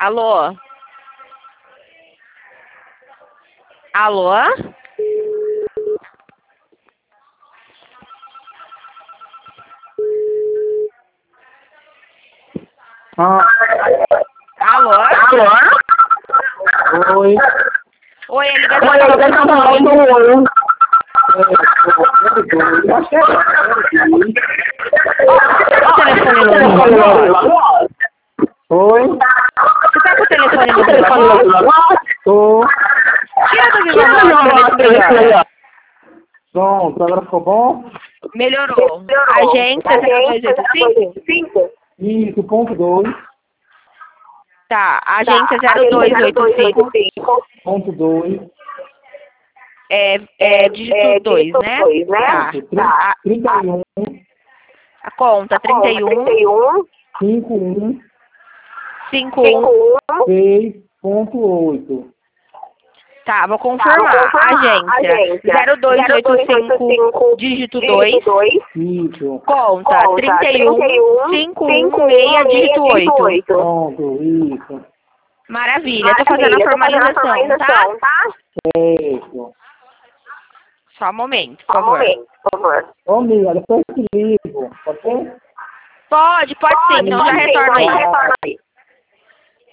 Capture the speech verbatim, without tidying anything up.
Alô? Alô? Ah, Alô? alô? Oi. Oi, a ligação Oi, tá eu tô falando falando ruim. oi. Eu acho que Você tá com o telefone no é viva voz? Oi. Você tá com o telefone O no viva telefone voz? não vai? Tô. Tira do viva Tira do voz meu pra ver se voz pra ver se melhora. melhora. Pronto, agora ficou bom? Melhorou. Agência zero dois oito cinco? Isso, ponto dois. Tá, agência zero dois oito cinco. Ponto dois. É, é dígito dois, né? Tá. A, trinta e um. a conta trinta e um, cinquenta e um. cinquenta e um. seis ponto oito. Tá, vou confirmar. Agência zero dois oito cinco, dígito dois. Isso. Conta trinta e um, cinquenta e um, seis, dígito oito. Pronto, isso. Maravilha, tô fazendo a formalização, tá? Isso. Só um momento, por favor. Ô, amiga, depois te ligo, pode ser? Pode, pode sim, então já retorno aí. Tá.